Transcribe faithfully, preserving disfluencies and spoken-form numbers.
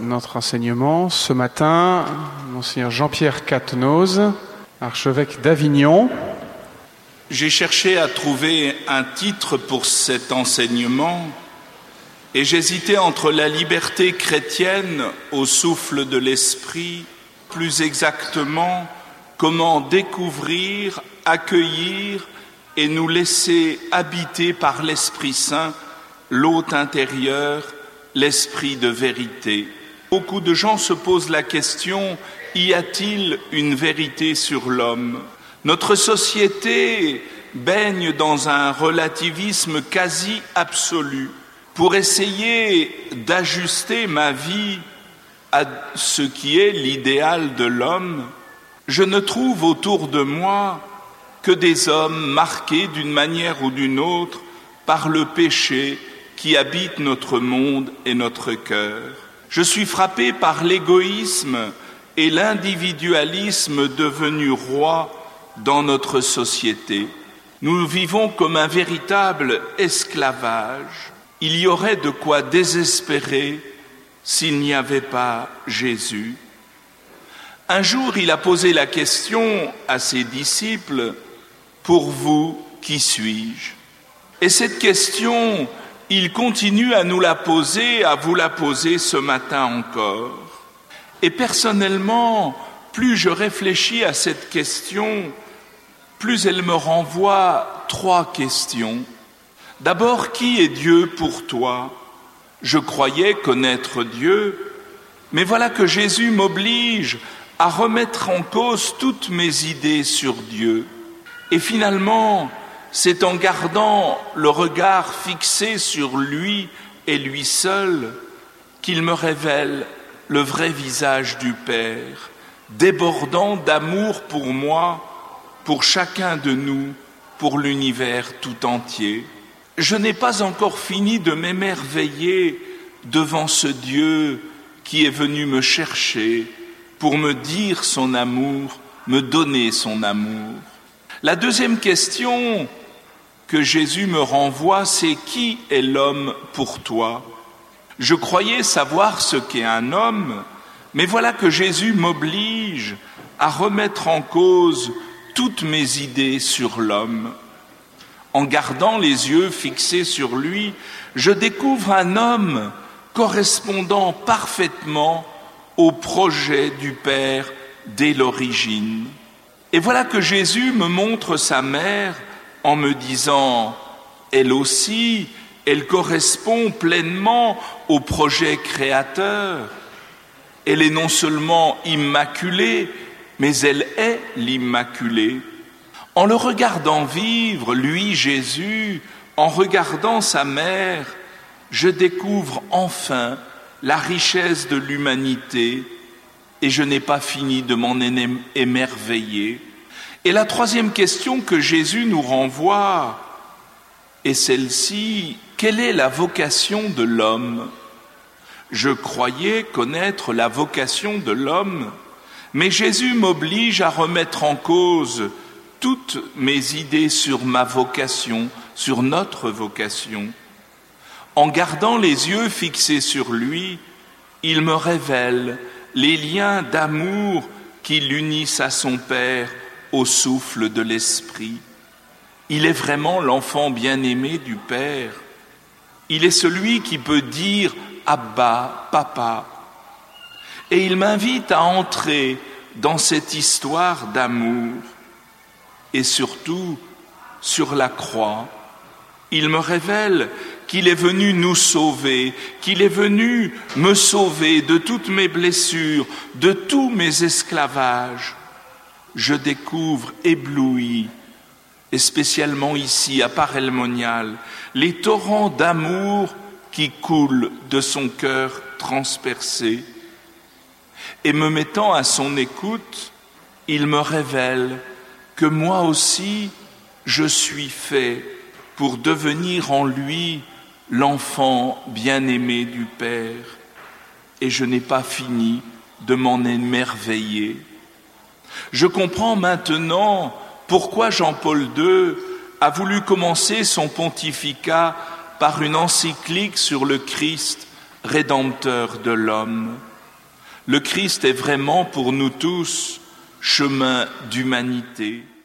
notre enseignement. Ce matin, Monseigneur Jean-Pierre Catenoz, archevêque d'Avignon. J'ai cherché à trouver un titre pour cet enseignement et j'hésitais entre la liberté chrétienne au souffle de l'esprit, plus exactement, comment découvrir, accueillir et nous laisser habiter par l'Esprit Saint, l'hôte intérieur, l'esprit de vérité. Beaucoup de gens se posent la question, y a-t-il une vérité sur l'homme ? Notre société baigne dans un relativisme quasi absolu. Pour essayer d'ajuster ma vie à ce qui est l'idéal de l'homme, je ne trouve autour de moi que des hommes marqués d'une manière ou d'une autre par le péché qui habite notre monde et notre cœur. Je suis frappé par l'égoïsme et l'individualisme devenu roi dans notre société. Nous vivons comme un véritable esclavage. Il y aurait de quoi désespérer s'il n'y avait pas Jésus. Un jour, il a posé la question à ses disciples, « Pour vous, qui suis-je » Et cette question, il continue à nous la poser, à vous la poser ce matin encore. Et personnellement, plus je réfléchis à cette question, plus elle me renvoie trois questions. D'abord, qui est Dieu pour toi ? Je croyais connaître Dieu, mais voilà que Jésus m'oblige à remettre en cause toutes mes idées sur Dieu. Et finalement, c'est en gardant le regard fixé sur lui et lui seul qu'il me révèle le vrai visage du Père, débordant d'amour pour moi, pour chacun de nous, pour l'univers tout entier. Je n'ai pas encore fini de m'émerveiller devant ce Dieu qui est venu me chercher pour me dire son amour, me donner son amour. La deuxième question que Jésus me renvoie, c'est « Qui est l'homme pour toi ?» Je croyais savoir ce qu'est un homme, mais voilà que Jésus m'oblige à remettre en cause toutes mes idées sur l'homme. En gardant les yeux fixés sur lui, je découvre un homme correspondant parfaitement au projet du Père dès l'origine. Et voilà que Jésus me montre sa mère en me disant, elle aussi, elle correspond pleinement au projet créateur. Elle est non seulement immaculée, mais elle est l'Immaculée. En le regardant vivre, lui, Jésus, en regardant sa mère, je découvre enfin la richesse de l'humanité et je n'ai pas fini de m'en émerveiller. Et la troisième question que Jésus nous renvoie est celle-ci, quelle est la vocation de l'homme ? Je croyais connaître la vocation de l'homme, mais Jésus m'oblige à remettre en cause toutes mes idées sur ma vocation, sur notre vocation. En gardant les yeux fixés sur lui, il me révèle les liens d'amour qui l'unissent à son Père au souffle de l'Esprit. Il est vraiment l'enfant bien-aimé du Père. Il est celui qui peut dire « Abba, Papa ». Et il m'invite à entrer dans cette histoire d'amour. Et surtout, sur la croix, il me révèle qu'il est venu nous sauver, qu'il est venu me sauver de toutes mes blessures, de tous mes esclavages. Je découvre ébloui, et spécialement ici à Paray-le-Monial, les torrents d'amour qui coulent de son cœur transpercé. Et me mettant à son écoute, il me révèle que moi aussi, je suis fait pour devenir en lui l'enfant bien-aimé du Père. Et je n'ai pas fini de m'en émerveiller. Je comprends maintenant pourquoi Jean-Paul deux a voulu commencer son pontificat par une encyclique sur le Christ, rédempteur de l'homme. le Christ est vraiment pour nous tous chemin d'humanité.